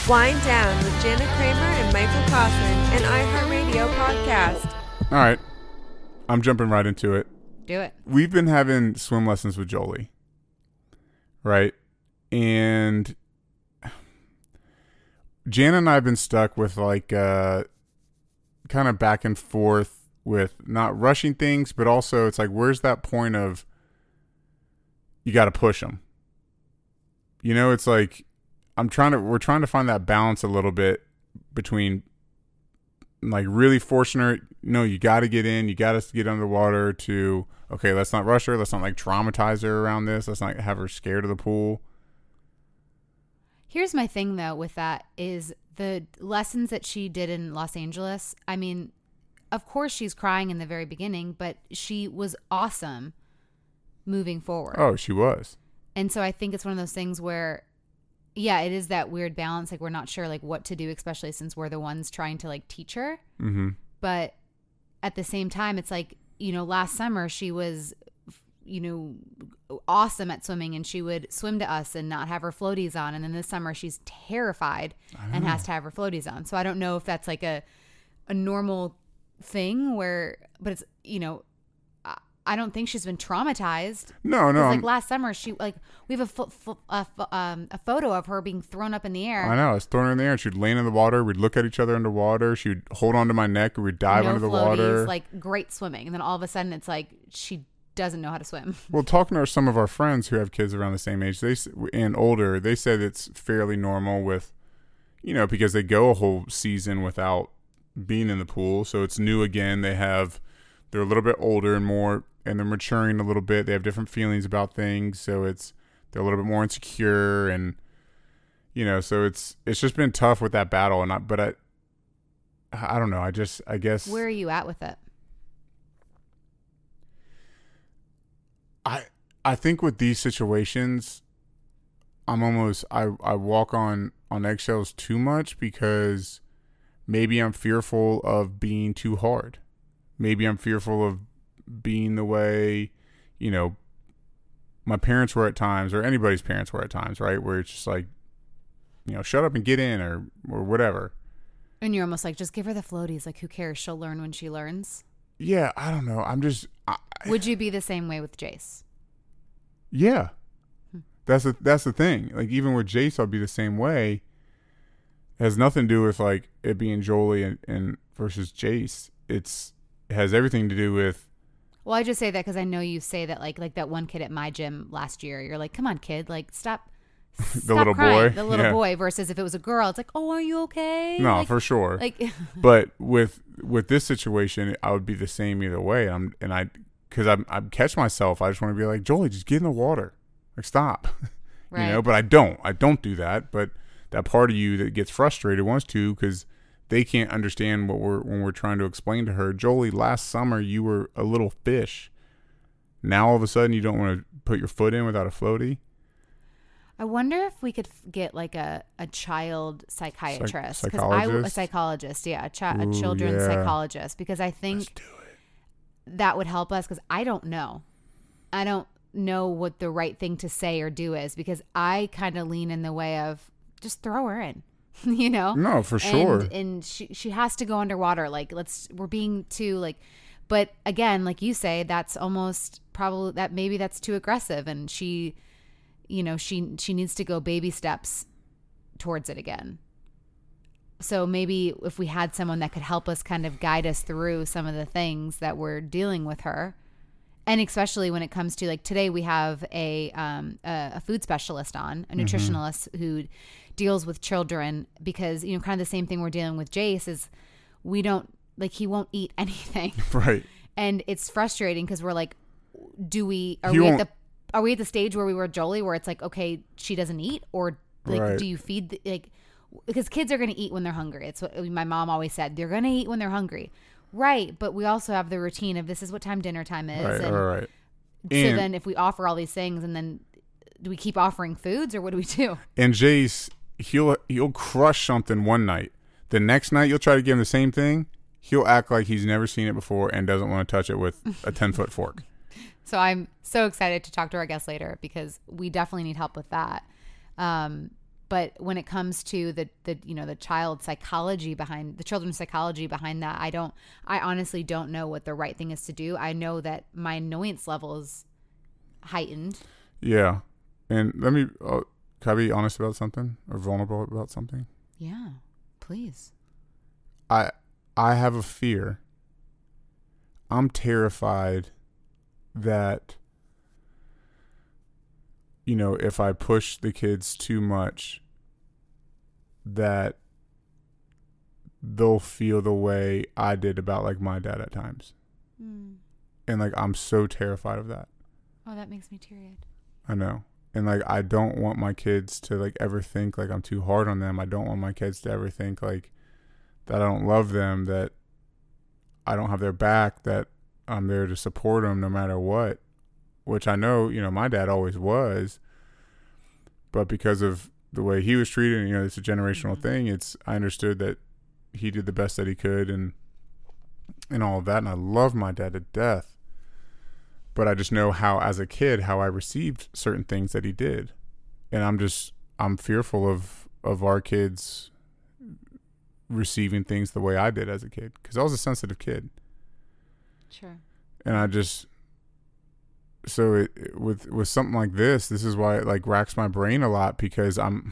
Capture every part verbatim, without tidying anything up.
Wind Down with Jana Kramer and Michael Kaufman, an iHeartRadio podcast. All right. I'm jumping right into it. Do it. We've been having swim lessons with Jolie, right? And Jana and I have been stuck with like uh, kind of back and forth with not rushing things, but also it's like, where's that point of you got to push them? You know, it's like I'm trying to, we're trying to find that balance a little bit between like really forcing her, no, you got to get in, you got to get underwater to, okay, let's not rush her. Let's not like traumatize her around this. Let's not have her scared of the pool. Here's my thing though with that is the lessons that she did in Los Angeles. I mean, of course she's crying in the very beginning, but she was awesome moving forward. Oh, she was. And so I think it's one of those things where, yeah, it is that weird balance. Like we're not sure like what to do, especially since we're the ones trying to like teach her. Mm-hmm. But at the same time, it's like, you know, last summer she was, you know, awesome at swimming and she would swim to us and not have her floaties on. And then this summer she's terrified and has to have her floaties on. So I don't know if that's like a, a normal thing where, but it's, you know, I don't think she's been traumatized. No, no. Like last summer, she like we have a, fo- fo- a, fo- um, a photo of her being thrown up in the air. I know. I was throwing her in the air and she'd land in the water. We'd look at each other underwater. She would hold onto my neck. We'd dive no under the floaties, water. Like great swimming. And then all of a sudden it's like she doesn't know how to swim. Well, talking to some of our friends who have kids around the same age they and older, they said it's fairly normal with, you know, because they go a whole season without being in the pool. So it's new again. They have, they're a little bit older and more, and they're maturing a little bit. They have different feelings about things. So it's, they're a little bit more insecure and, you know, so it's, it's just been tough with that battle. And I, but I, I don't know. I just, I guess. Where are you at with it? I, I think with these situations, I'm almost, I, I walk on, on eggshells too much because maybe I'm fearful of being too hard. Maybe I'm fearful of being the way, you know, my parents were at times, or anybody's parents were at times, right? Where it's just like, you know, shut up and get in, or or whatever. And you're almost like, just give her the floaties. Like, who cares? She'll learn when she learns. Yeah, I don't know. I'm just. I, Would you be the same way with Jace? Yeah, hmm. that's the that's the thing. Like even with Jace, I'll be the same way. It has nothing to do with like it being Jolie and, and versus Jace. It's it has everything to do with. Well, I just say that because I know you say that like like that one kid at my gym last year. You're like, come on, kid, like stop. the stop little crying. boy, the little yeah. boy. Versus if it was a girl, it's like, oh, are you okay? No, like, for sure. Like, but with with this situation, I would be the same either way. I'm and I because I I catch myself. I just want to be like, Jolie, just get in the water, like stop, right. you know. But I don't. I don't do that. But that part of you that gets frustrated wants to because they can't understand what we're when we're trying to explain to her. Jolie, last summer you were a little fish. Now all of a sudden you don't want to put your foot in without a floaty. I wonder if we could f- get like a, a child psychiatrist. Psych- 'Cause I, a psychologist? psychologist, yeah, a, chi- a Ooh, children's yeah. psychologist. Because I think Let's do it. that would help us because I don't know. I don't know what the right thing to say or do is because I kind of lean in the way of just throw her in, you know? No, for sure. And, and she, she has to go underwater. Like, let's, we're being too like, but again, like you say, that's almost probably that maybe that's too aggressive. And she, you know, she, she needs to go baby steps towards it again. So maybe if we had someone that could help us kind of guide us through some of the things that we're dealing with her. And especially when it comes to like today, we have a, um, a, a food specialist on, a nutritionalist mm-hmm. who deals with children because, you know, kind of the same thing we're dealing with Jace is we don't, like he won't eat anything. Right. And it's frustrating because we're like, do we, are He we won't- at the, are we at the stage where we were Jolie where it's like, okay, she doesn't eat or like, Right. do you feed the, like, because kids are going to eat when they're hungry. It's what my mom always said. They're going to eat when they're hungry. Right. But we also have the routine of this is what time dinner time is. Right, and right, right. so And- then if we offer all these things and then do we keep offering foods or what do we do? And Jace, he'll he'll crush something one night. The next night you'll try to give him the same thing. He'll act like he's never seen it before and doesn't want to touch it with a ten-foot fork. So I'm so excited to talk to our guest later because we definitely need help with that. Um, but when it comes to the, the, you know, the child psychology behind the children's psychology behind that, I don't, I honestly don't know what the right thing is to do. I know that my annoyance level is heightened. Yeah. And let me, uh, can I be honest about something or vulnerable about something? Yeah, please. I, I have a fear. I'm terrified that, you know, if I push the kids too much, that they'll feel the way I did about like my dad at times. Mm. And like, I'm so terrified of that. Oh, that makes me teary-eyed. I know. And like, I don't want my kids to like ever think like I'm too hard on them. I don't want my kids to ever think like that I don't love them, that I don't have their back, that I'm there to support them no matter what, which I know, you know, my dad always was, but because of the way he was treated, you know, it's a generational mm-hmm. thing. It's, I understood that he did the best that he could and, and all of that. And I love my dad to death, but I just know how, as a kid, how I received certain things that he did. And I'm just, I'm fearful of, of our kids receiving things the way I did as a kid, because I was a sensitive kid. Sure. And I just, so it, it, with with something like this, this is why it like racks my brain a lot, because I'm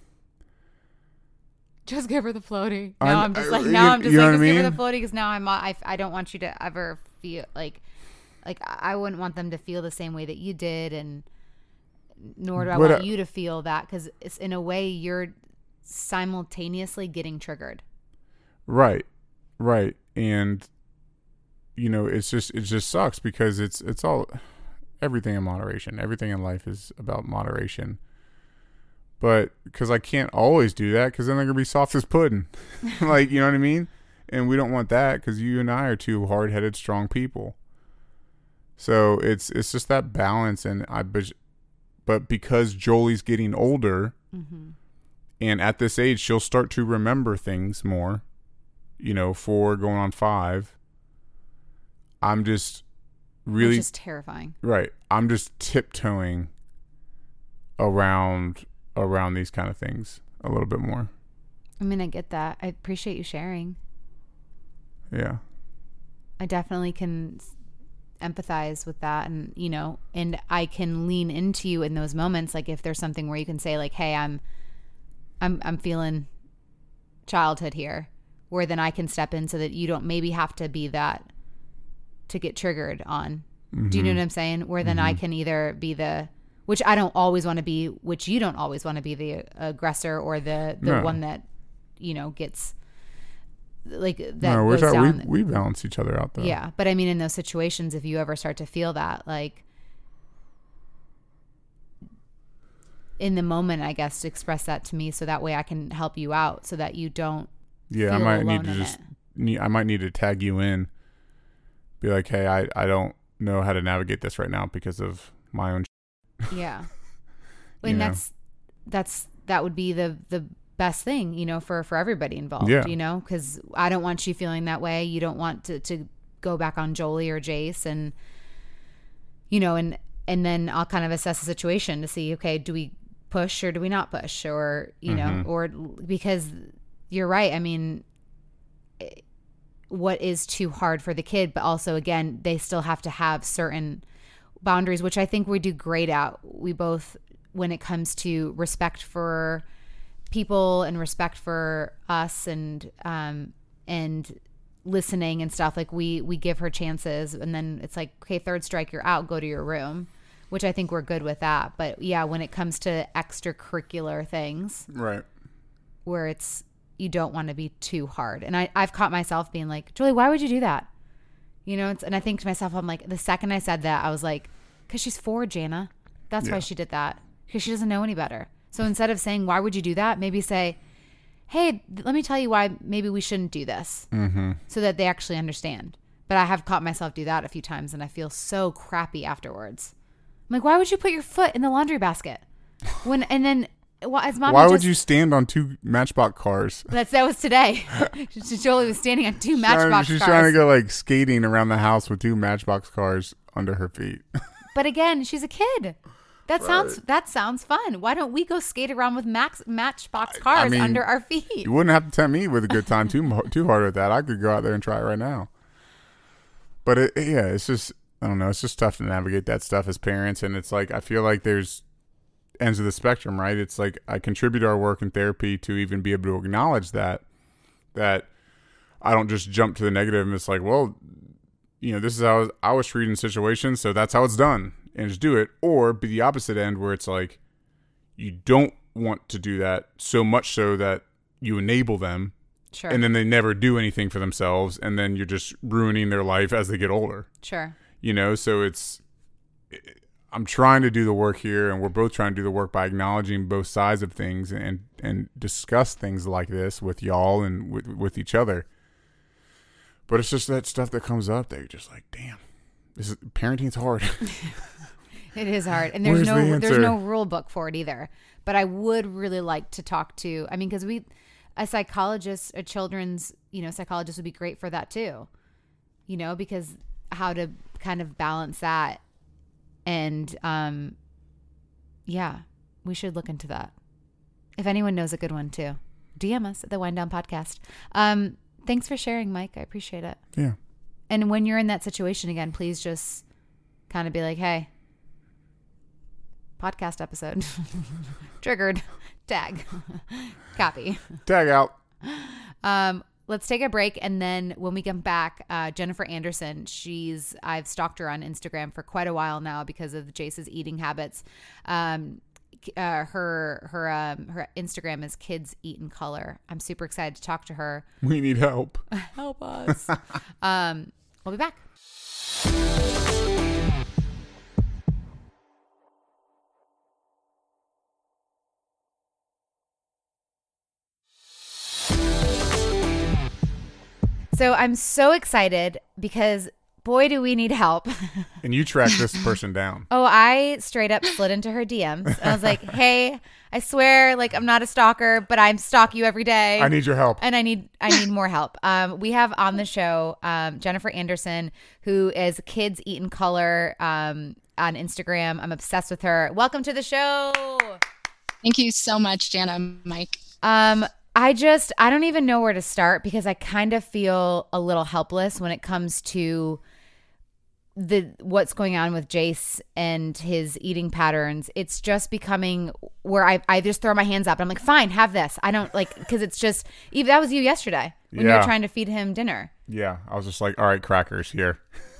just give her the floaty. Now I'm, I'm just like you, now I'm just you like know just I mean? give her the floaty, because now I'm I, I don't want you to ever feel like like I wouldn't want them to feel the same way that you did, and nor do I but, want uh, you to feel that, because it's in a way you're simultaneously getting triggered. Right, right, and you know, it's just it just sucks because it's it's all everything in moderation. Everything in life is about moderation. But because I can't always do that, because then they're gonna be soft as pudding, like, you know what I mean. And we don't want that, because you and I are two hard-headed, strong people. So it's it's just that balance, and I but because Jolie's getting older, mm-hmm. and at this age she'll start to remember things more. You know, four going on five. I'm just really it's just terrifying. Right. I'm just tiptoeing around around these kind of things a little bit more. I mean, I get that. I appreciate you sharing. Yeah. I definitely can empathize with that, and you know, and I can lean into you in those moments, like if there's something where you can say like, "Hey, I'm I'm I'm feeling childhood here," where then I can step in so that you don't maybe have to be that to get triggered on. Mm-hmm. Do you know what I'm saying? Where then mm-hmm. I can either be the, which I don't always want to be, which you don't always want to be the aggressor or the, the no. one that, you know, gets like that no, goes we're down. We, we balance each other out though. Yeah. But I mean, in those situations, if you ever start to feel that, like in the moment, I guess, express that to me so that way I can help you out so that you don't Yeah, feel I might alone need to in just, it. need, I might need to tag you in. Be like, hey, I, I don't know how to navigate this right now because of my own. Yeah. And that's, that's, that would be the, the best thing, you know, for, for everybody involved, yeah. you know, because I don't want you feeling that way. You don't want to, to go back on Jolie or Jace, and, you know, and, and then I'll kind of assess the situation to see, okay, do we push or do we not push, or, you mm-hmm. know, or because you're right. I mean, what is too hard for the kid, but also again, they still have to have certain boundaries, which I think we do great at. We both, when it comes to respect for people and respect for us, and um and listening and stuff, like we we give her chances, and then it's like, okay, third strike, you're out, go to your room, which I think we're good with that. But yeah, when it comes to extracurricular things, right, where it's, you don't want to be too hard. And I, I've caught myself being like, Julie, why would you do that? You know, it's, and I think to myself, I'm like, the second I said that, I was like, because she's four, Jana. That's yeah. why she did that. Because she doesn't know any better. So instead of saying, why would you do that? Maybe say, hey, let me tell you why maybe we shouldn't do this. Mm-hmm. So that they actually understand. But I have caught myself do that a few times, and I feel so crappy afterwards. I'm like, why would you put your foot in the laundry basket? When, and then, well, as mom, why just, would you stand on two Matchbox cars? That's that was today. Jolie was standing on two Matchbox she's cars. She's trying to go like skating around the house with two Matchbox cars under her feet. But again, she's a kid. That sounds that sounds fun. Why don't we go skate around with max Matchbox cars I mean, under our feet? You wouldn't have to tempt me with a good time too mo- too hard with that. I could go out there and try it right now. But it, yeah, it's just I don't know. It's just tough to navigate that stuff as parents, and it's like I feel like there's ends of the spectrum, right? It's like I contribute our work in therapy to even be able to acknowledge that that I don't just jump to the negative and it's like, well, you know, this is how I was treated in situations, so that's how it's done, and just do it. Or be the opposite end where it's like you don't want to do that so much so that you enable them, sure, and then they never do anything for themselves, and then you're just ruining their life as they get older. Sure. You know, so it's I'm trying to do the work here, and we're both trying to do the work by acknowledging both sides of things and and discuss things like this with y'all and with, with each other. But it's just that stuff that comes up that you're just like, damn, this is parenting's hard. It is hard, and there's Where's no the there's answer? no rule book for it either. But I would really like to talk to. I mean, because we, a psychologist, a children's you know psychologist would be great for that too. You know, because how to kind of balance that. And, um, yeah, we should look into that. If anyone knows a good one too, D M us at the Wind Down Podcast. Um, thanks for sharing, Mike. I appreciate it. Yeah. And when you're in that situation again, please just kind of be like, hey, podcast episode triggered, tag, copy. Tag out. Um, Let's take a break, and then when we come back, uh, Jennifer Anderson, she's I've stalked her on Instagram for quite a while now because of Jace's eating habits. Um, uh, her her um, her Instagram is Kids Eat in Color. I'm super excited to talk to her. We need help. Help us. um, we'll be back. So I'm so excited because boy, do we need help. And you track this person down. Oh, I straight up slid into her D Ms. I was like, hey, I swear, like, I'm not a stalker, but I'm stalk you every day. I need your help. And I need I need more help. Um, we have on the show um, Jennifer Anderson, who is Kids Eat in Color um, on Instagram. I'm obsessed with her. Welcome to the show. Thank you so much, Jana, Mike. Um, I just, I don't even know where to start because I kind of feel a little helpless when it comes to the what's going on with Jace and his eating patterns. It's just becoming where I, I just throw my hands up and I'm like, fine, have this. I don't like, because it's just, even that was you yesterday when you Yeah. were trying to feed him dinner. Yeah. I was just like, all right, crackers here.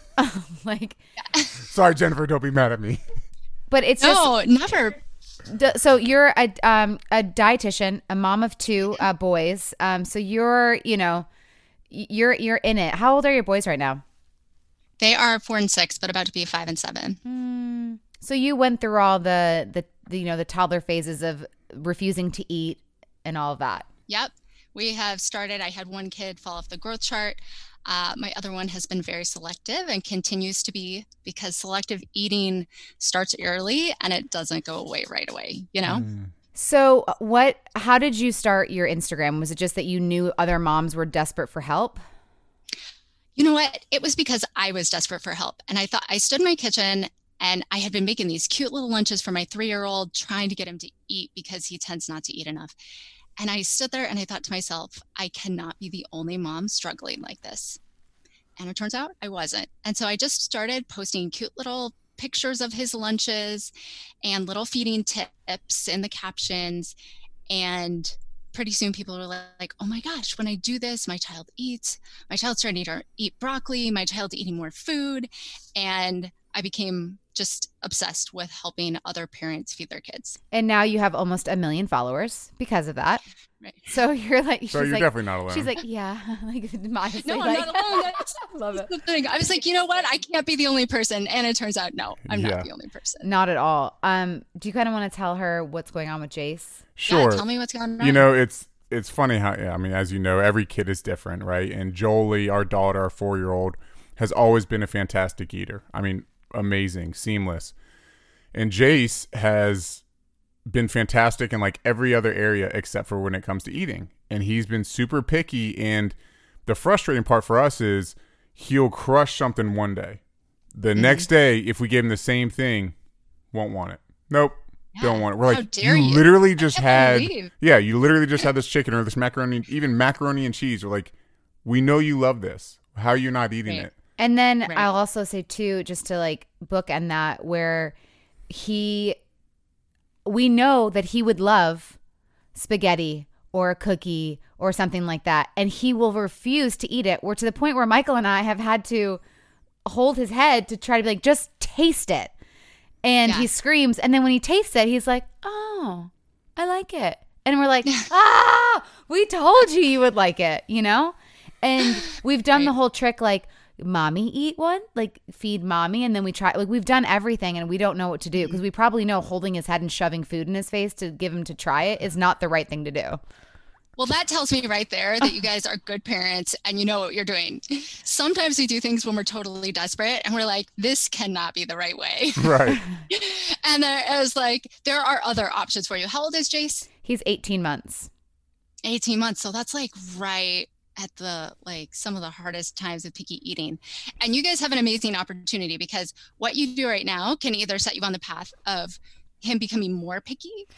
Like, Sorry, Jennifer, don't be mad at me. but it's just, No, never. D- so you're a um a dietitian, a mom of two uh, boys. Um, so you're you know, y- you're you're in it. How old are your boys right now? They are four and six, but about to be five and seven. Mm. So you went through all the, the the you know the toddler phases of refusing to eat and all of that. Yep. We have started. I had one kid fall off the growth chart. Uh, my other one has been very selective and continues to be because selective eating starts early and it doesn't go away right away, you know? Mm. So what? How did you start your Instagram? Was it just that you knew other moms were desperate for help? You know what? It was because I was desperate for help. And I thought I stood in my kitchen and I had been making these cute little lunches for my three-year-old, trying to get him to eat because he tends not to eat enough. And I stood there and I thought to myself, I cannot be the only mom struggling like this. And it turns out I wasn't. And so I just started posting cute little pictures of his lunches and little feeding tips in the captions. And pretty soon people were like, oh my gosh, when I do this, my child eats. My child's starting to eat broccoli. My child's eating more food. And I became just obsessed with helping other parents feed their kids. And now you have almost a million followers because of that. Right. So you're like, she's So you're like, definitely not alone. she's like, yeah, like modestly. No, I'm like, not alone. That's, Love that's it. the thing. I was like, you know what? I can't be the only person. And it turns out, no, I'm Yeah. not the only person. Not at all. Um, do you kind of want to tell her what's going on with Jace? Sure. Yeah, tell me what's going on. You know, it's it's funny how, yeah, I mean, as you know, every kid is different, right? And Jolie, our daughter, our four-year-old, has always been a fantastic eater. I mean, amazing, seamless. And Jace has been fantastic in like every other area except for when it comes to eating. And he's been super picky. And the frustrating part for us is he'll crush something one day. The Mm-hmm. next day, if we give him the same thing, won't want it. Nope. Yeah. Don't want it. We're How like, dare you, you? literally I just can't had, believe. yeah, you literally just had this chicken or this macaroni, even macaroni and cheese. We're like, we know you love this. How are you not eating Right. it? And then Right. I'll also say too, just to like bookend that, where he, we know that he would love spaghetti or a cookie or something like that, and he will refuse to eat it. We're to the point where Michael and I have had to hold his head to try to be like, just taste it. And Yeah. he screams, and then when he tastes it, he's like, oh, I like it. And we're like, ah, we told you you would like it, you know? And we've done the Right. whole trick, like, mommy eat one, like feed mommy, and then we try, like, we've done everything and we don't know what to do because we probably know holding his head and shoving food in his face to give him to try it is not the right thing to do. Well, that tells me right there that you guys are good parents and you know what you're doing. Sometimes we do things when we're totally desperate and we're like, this cannot be the right way. Right. And there is like, there are other options for you. How old is Jace? He's eighteen months. eighteen months. So that's like right at the, like some of the hardest times of picky eating. And you guys have an amazing opportunity because what you do right now can either set you on the path of him becoming more picky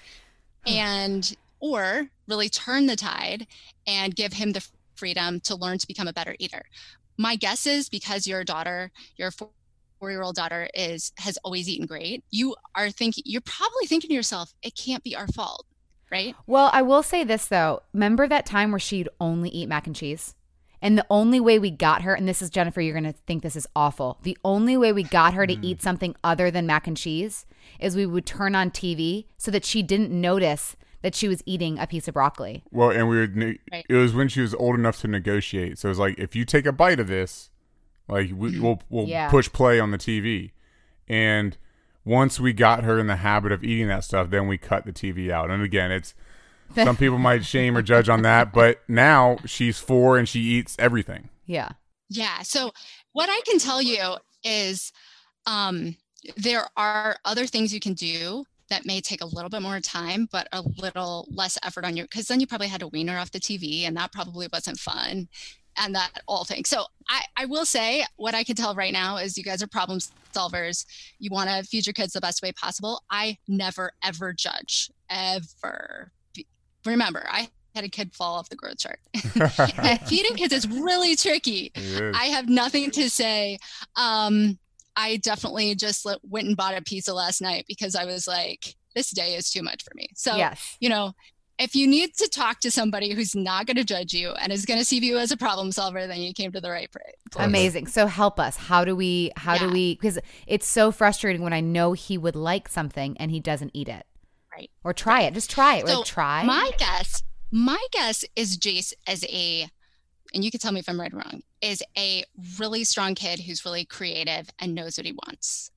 and or really turn the tide and give him the freedom to learn to become a better eater. My guess is because your daughter, your four-year-old daughter is has always eaten great, you are thinking, you're probably thinking to yourself, it can't be our fault, right? Well, I will say this though. Remember that time where she'd only eat mac and cheese? And the only way we got her, and this is Jennifer, you're going to think this is awful. The only way we got her to Mm. eat something other than mac and cheese is we would turn on T V so that she didn't notice that she was eating a piece of broccoli. Well, and we would, ne- Right. it was when she was old enough to negotiate. So it was like, if you take a bite of this, like we, we'll, we'll Yeah. push play on the T V. And once we got her in the habit of eating that stuff, then we cut the T V out. And again, it's, some people might shame or judge on that, but now she's four and she eats everything. Yeah. Yeah. So what I can tell you is um, there are other things you can do that may take a little bit more time, but a little less effort on your, because then you probably had to wean her off the T V and that probably wasn't fun and that all thing. So I, I will say what I can tell right now is you guys are problem solvers. You want to feed your kids the best way possible. I never, ever judge, ever. Remember, I had a kid fall off the growth chart. And feeding kids is really tricky. It is. I have nothing to say. Um, I definitely just let, went and bought a pizza last night because I was like, this day is too much for me. So, Yes. you know, if you need to talk to somebody who's not going to judge you and is going to see you as a problem solver, then you came to the right place. Amazing. So help us. How do we, how do Yeah. we, because it's so frustrating when I know he would like something and he doesn't eat it. Right. Or try it. Just try it. So like try. My guess, my guess is Jace as a, and you can tell me if I'm right or wrong, is a really strong kid who's really creative and knows what he wants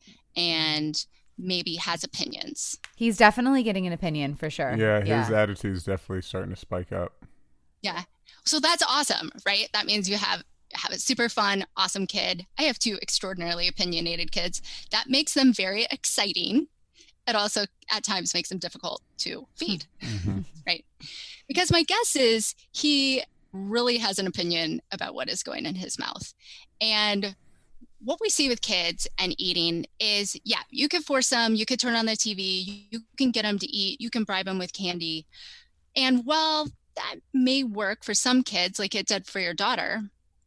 and maybe has opinions. He's definitely getting an opinion for sure. Yeah, his attitude's definitely starting to spike up. Yeah. So that's awesome, right? That means you have have a super fun, awesome kid. I have two extraordinarily opinionated kids. That makes them very exciting. It also at times makes them difficult to feed, Mhm. right? Because my guess is he really has an opinion about what is going in his mouth. And what we see with kids and eating is, yeah, you could force them, you could turn on the T V, you can get them to eat, you can bribe them with candy. And while that may work for some kids, like it did for your daughter,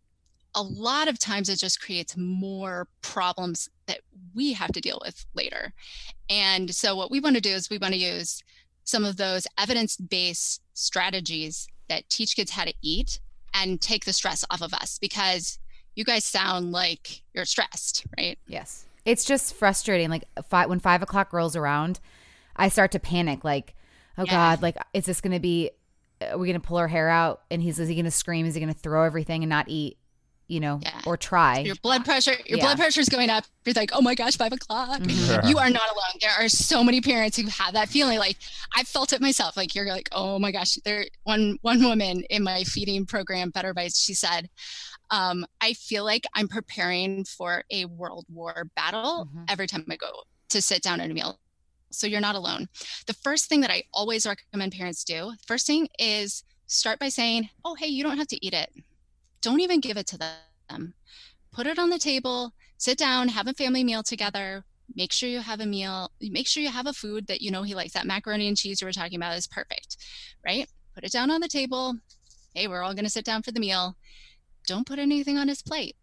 a lot of times it just creates more problems that we have to deal with later. And so what we want to do is we want to use some of those evidence-based strategies that teach kids how to eat and take the stress off of us, because you guys sound like you're stressed, right? Yes. It's just frustrating. Like five, when five o'clock rolls around, I start to panic. Like, oh Yeah. God, like, is this going to be, are we going to pull our hair out? And he's, is he going to scream? Is he going to throw everything and not eat, you know, Yeah. or try? Your blood pressure, your Yeah. blood pressure is going up. You're like, oh my gosh, five o'clock. Mhm. You are not alone. There are so many parents who have that feeling. Like I've felt it myself. Like you're like, oh my gosh. There, one one woman in my feeding program, Better Bites, she said, um, I feel like I'm preparing for a World War battle Mhm. every time I go to sit down at a meal. So you're not alone. The first thing that I always recommend parents do, first thing is start by saying, oh, hey, you don't have to eat it. Don't even give it to them. Put it on the table, sit down, have a family meal together, make sure you have a meal, make sure you have a food that you know he likes. That macaroni and cheese you were talking about is perfect, right? Put it down on the table. Hey, we're all going to sit down for the meal. Don't put anything on his plate.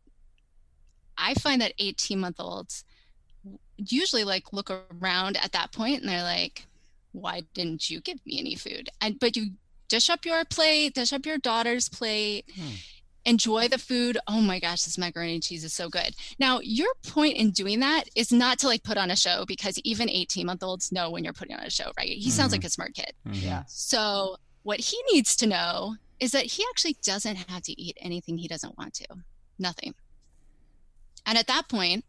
I find that eighteen month olds usually like look around at that point and they're like, why didn't you give me any food? And but you dish up your plate, dish up your daughter's plate, hmm. enjoy the food. Oh my gosh, this macaroni and cheese is so good. Now, your point in doing that is not to like put on a show, because even eighteen month olds know when you're putting on a show, right? He mm-hmm. sounds like a smart kid. Mm-hmm. Yeah. So what he needs to know is that he actually doesn't have to eat anything he doesn't want to. Nothing. And at that point,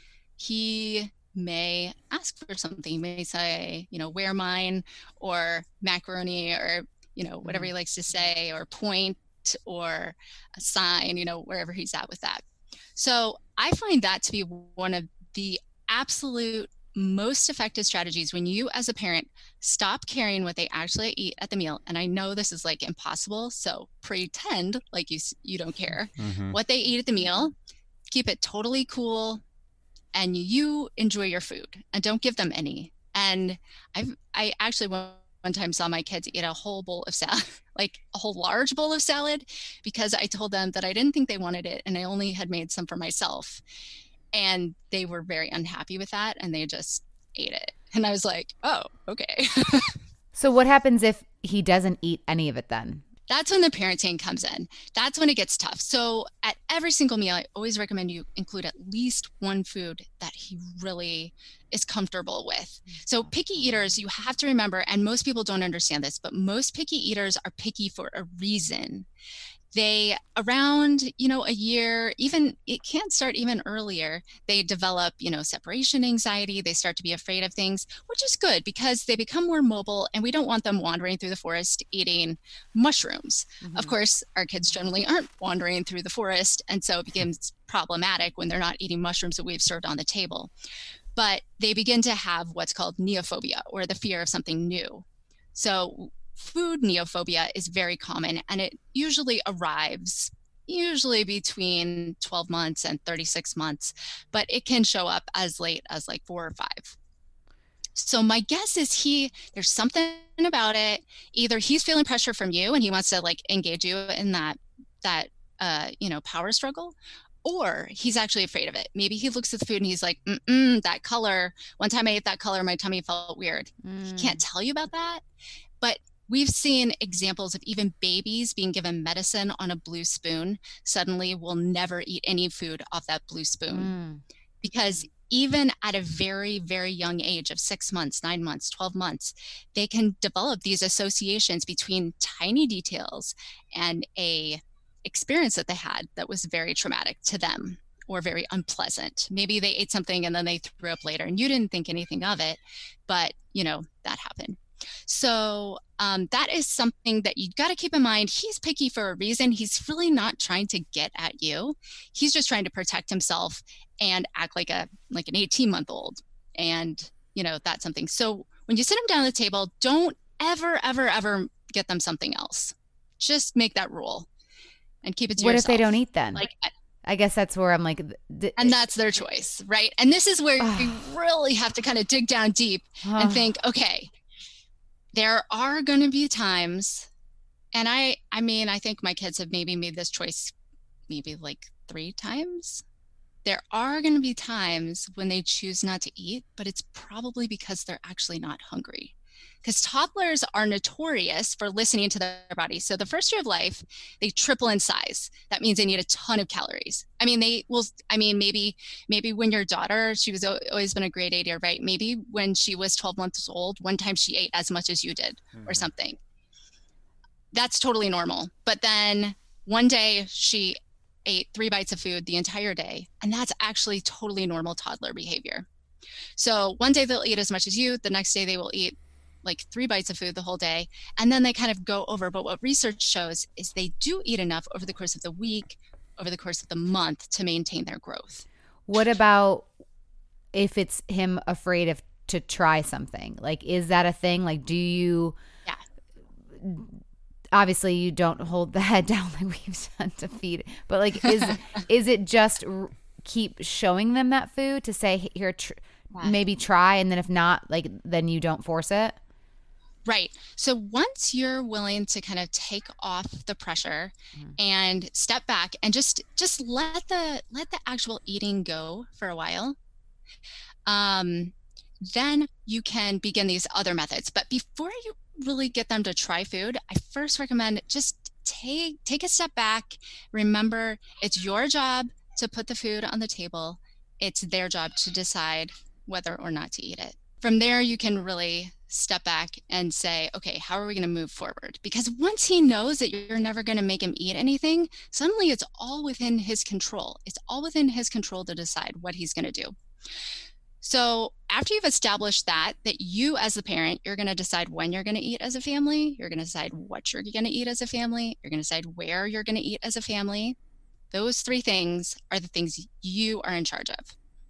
he may ask for something. He may say, you know, where mine, or macaroni, or, you know, whatever he likes to say, or point, or a sign, you know, wherever he's at with that. So I find that to be one of the absolute most effective strategies when you as a parent stop caring what they actually eat at the meal. And I know this is like impossible, so pretend like you you don't care mm-hmm. what they eat at the meal. Keep it totally cool, and you enjoy your food, and don't give them any. And I've I actually one, one time saw my kids eat a whole bowl of salad, like a whole large bowl of salad, because I told them that I didn't think they wanted it, and I only had made some for myself. And they were very unhappy with that, and they just ate it. And I was like, oh, okay. So what happens if he doesn't eat any of it then? That's when the parenting comes in. That's when it gets tough. So at every single meal, I always recommend you include at least one food that he really is comfortable with. So picky eaters, you have to remember, and most people don't understand this, but most picky eaters are picky for a reason. They, around, you know, a year, even, it can start even earlier, they develop, you know, separation anxiety. They start to be afraid of things, which is good because they become more mobile, and we don't want them wandering through the forest eating mushrooms. Mm-hmm. Of course, our kids generally aren't wandering through the forest, and so it becomes problematic when they're not eating mushrooms that we've served on the table. But they begin to have what's called neophobia, or the fear of something new. So food neophobia is very common, and it usually arrives usually between twelve months and thirty-six months, but it can show up as late as like four or five. So my guess is he, there's something about it. Either he's feeling pressure from you and he wants to like engage you in that, that, uh, you know, power struggle, or he's actually afraid of it. Maybe he looks at the food and he's like, mm-mm, that color. One time I ate that color, my tummy felt weird. Mm. He can't tell you about that, but we've seen examples of even babies being given medicine on a blue spoon suddenly will never eat any food off that blue spoon. Mm. Because even at a very, very young age of six months, nine months, twelve months, they can develop these associations between tiny details and a experience that they had that was very traumatic to them or very unpleasant. Maybe they ate something and then they threw up later and you didn't think anything of it, but you know, that happened. So um, that is something that you got to keep in mind. He's picky for a reason. He's really not trying to get at you. He's just trying to protect himself and act like a like an eighteen month old. And, you know, that's something. So when you sit them down at the table, don't ever, ever, ever get them something else. Just make that rule and keep it to what yourself. What if they don't eat then? Like, I guess that's where I'm like, th- and that's their choice, right? And this is where you really have to kind of dig down deep and think, okay, there are going to be times, and I, I mean, I think my kids have maybe made this choice maybe like three times. There are going to be times when they choose not to eat, but it's probably because they're actually not hungry. Because toddlers are notorious for listening to their bodies. So the first year of life, they triple in size. That means they need a ton of calories. I mean, they will, I mean, maybe, maybe when your daughter, she was always been a grade eight, right? Maybe when she was twelve months old, one time she ate as much as you did mm-hmm. or something. That's totally normal. But then one day she ate three bites of food the entire day. And that's actually totally normal toddler behavior. So one day they'll eat as much as you. The next day they will eat like three bites of food the whole day, and then they kind of go over. But what research shows is they do eat enough over the course of the week, over the course of the month to maintain their growth. What about if it's him afraid of to try something? Like, is that a thing? Like, do you, yeah. obviously you don't hold the head down like we've done to feed, but like, is, is it just r- keep showing them that food to say, here, tr- Yeah. maybe try, and then if not, like then you don't force it? Right. So once you're willing to kind of take off the pressure mm. and step back and just just let the let the actual eating go for a while, um, then you can begin these other methods. But before you really get them to try food, I first recommend just take take a step back. Remember, it's your job to put the food on the table. It's their job to decide whether or not to eat it. From there, you can really step back and say, okay, how are we going to move forward? Because once he knows that you're never going to make him eat anything, suddenly it's all within his control. It's all within his control to decide what he's going to do. So after you've established that, that you as the parent, you're going to decide when you're going to eat as a family, you're going to decide what you're going to eat as a family, you're going to decide where you're going to eat as a family. Those three things are the things you are in charge of.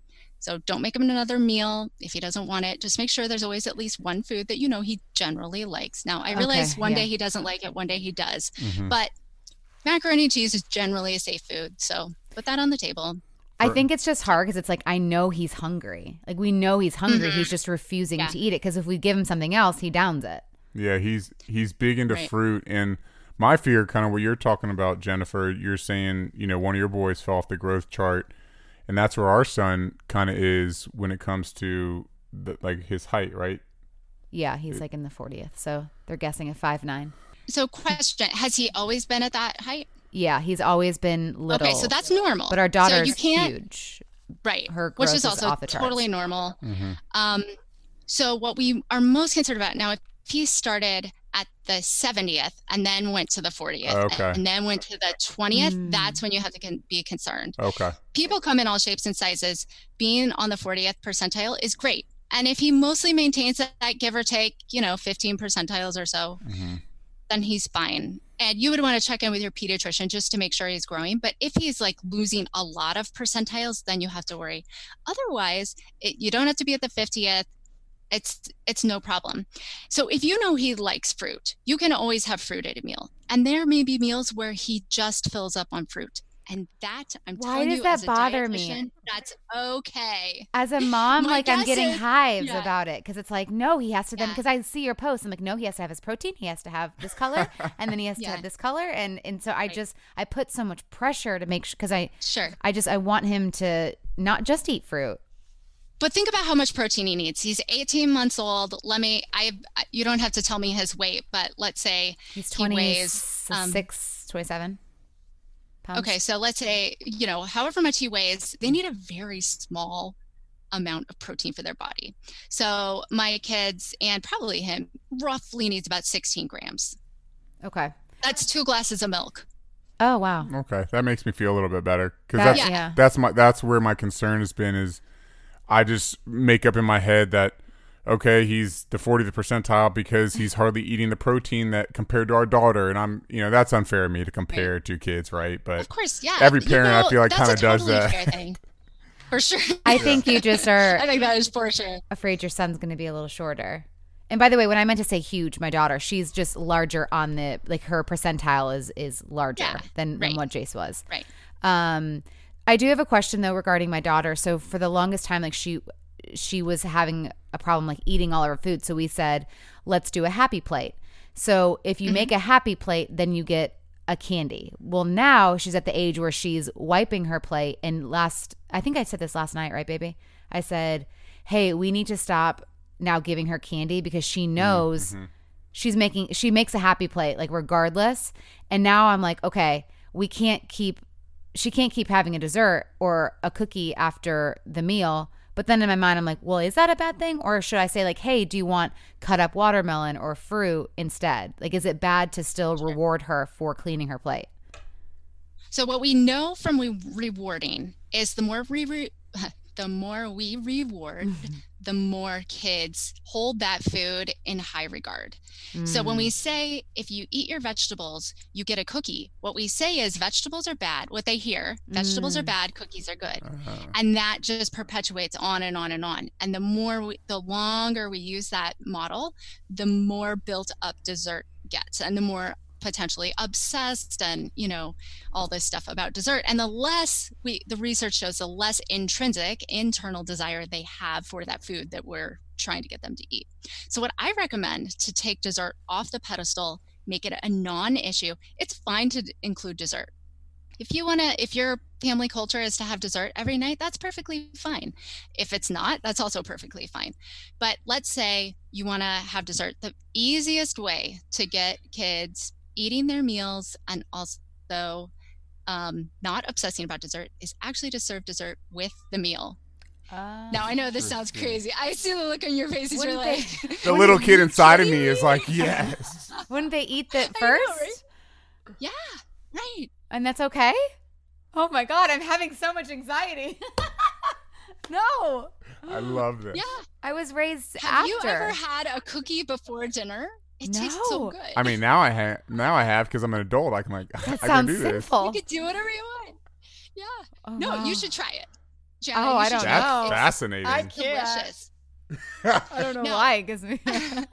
So don't make him another meal if he doesn't want it. Just make sure there's always at least one food that you know he generally likes. Now, I realize okay, one yeah. day he doesn't like it, one day he does. Mm-hmm. But macaroni and cheese is generally a safe food. So put that on the table. I think it's just hard because it's like, I know he's hungry. Like, we know he's hungry. Mm-hmm. He's just refusing Yeah. to eat it, because if we give him something else, he downs it. Yeah, he's he's big into Right. fruit. And my fear, kind of what you're talking about, Jennifer, you're saying, you know, one of your boys fell off the growth chart. And that's where our son kind of is when it comes to the, like his height, right? Yeah, he's like in the fortieth. So they're guessing at five nine. So question, has he always been at that height? Yeah, he's always been little. Okay, so that's normal. But our daughter so you is can't, huge. Right. Her Which growth is is also off the charts. totally normal. Mm-hmm. Um, so what we are most concerned about now, if he started at the seventieth and then went to the fortieth Okay. and then went to the twentieth, Mm. that's when you have to con- be concerned. Okay. People come in all shapes and sizes. Being on the fortieth percentile is great. And if he mostly maintains that, that give or take, you know, fifteen percentiles or so, Mm-hmm. then he's fine. And you would want to check in with your pediatrician just to make sure he's growing. But if he's like losing a lot of percentiles, then you have to worry. Otherwise, it, you don't have to be at the fiftieth. It's it's no problem. So if you know he likes fruit, you can always have fruit at a meal. And there may be meals where he just fills up on fruit. And that, I'm Why telling does you, that as a bother me? dietitian, that's okay. As a mom, My like, I'm guess getting is- hives yeah. about it, because it's like, no, he has to then, Yeah. because I see your post. I'm like, no, he has to have his protein. He has to have this color, and then he has to Yeah. have this color. And, and so I Right. just, I put so much pressure to make sure, because I, Sure. I just, I want him to not just eat fruit. But think about how much protein he needs. He's eighteen months old. Let me, I, you don't have to tell me his weight, but let's say He's he weighs, twenty-six, twenty-seven pounds. okay, so let's say, you know, however much he weighs, they need a very small amount of protein for their body. So my kids, and probably him, roughly needs about sixteen grams. Okay. That's two glasses of milk. Oh, wow. Okay, that makes me feel a little bit better, because That- that's yeah. that's my that's where my concern has been. Is I just make up in my head that okay, he's the fortieth percentile because he's hardly eating the protein that compared to our daughter, and I'm you know that's unfair of me to compare Right. two kids, right? But Of course, yeah. every You parent, I know, feel like, that's kinda a does totally that. fair thing. For sure. I think you just are I think that is for sure. afraid your son's going to be a little shorter. And by the way, when I meant to say huge, my daughter, she's just larger on the, like, her percentile is is larger Yeah, than, than right. what Jace was. Right. Um, I do have a question though regarding my daughter. So for the longest time, like she she was having a problem like eating all of her food. So we said, let's do a happy plate. So if you Mm-hmm. make a happy plate, then you get a candy. Well, now she's at the age where she's wiping her plate. And last, I think I said this last night, right, baby? I said, hey, we need to stop now giving her candy because she knows Mm-hmm. she's making, she makes a happy plate, like regardless. And now I'm like, okay, we can't keep, she can't keep having a dessert or a cookie after the meal. But then in my mind, I'm like, well, is that a bad thing? Or should I say like, hey, do you want cut up watermelon or fruit instead? Like, is it bad to still reward her for cleaning her plate? So what we know from re- rewarding is the more we re- the more we reward, the more kids hold that food in high regard. So when we say if you eat your vegetables, you get a cookie, what we say is vegetables are bad. What they hear, vegetables are Mm. bad, cookies are good. Uh, And that just perpetuates on and on and on. And the more we, the longer we use that model, the more built up dessert gets and the more potentially obsessed and, you know, all this stuff about dessert. And the less we, the research shows the less intrinsic internal desire they have for that food that we're trying to get them to eat. So what I recommend to take dessert off the pedestal, make it a non-issue. It's fine to include dessert. If you want to, if your family culture is to have dessert every night, that's perfectly fine. If it's not, that's also perfectly fine. But let's say you want to have dessert. The easiest way to get kids eating their meals and also um, not obsessing about dessert is actually to serve dessert with the meal. Uh, now, I know this sounds crazy. I see the look on your faces. You're like, the little kid inside of me is like, yes. Wouldn't they eat that first? Know, right? Yeah, right. And that's okay? Oh my God, I'm having so much anxiety. No. I love this. Yeah. I was raised Have after. you ever had a cookie before dinner? It No. tastes so good. I mean, now I have. Now I have because I'm an adult. I can like. That I can sounds do this. sinful. You can do whatever you want. Yeah. Oh, no, wow. you should try it. Jana, Oh, you I should don't try know. That's fascinating. I It's can't. delicious. I don't know No. why it gives me.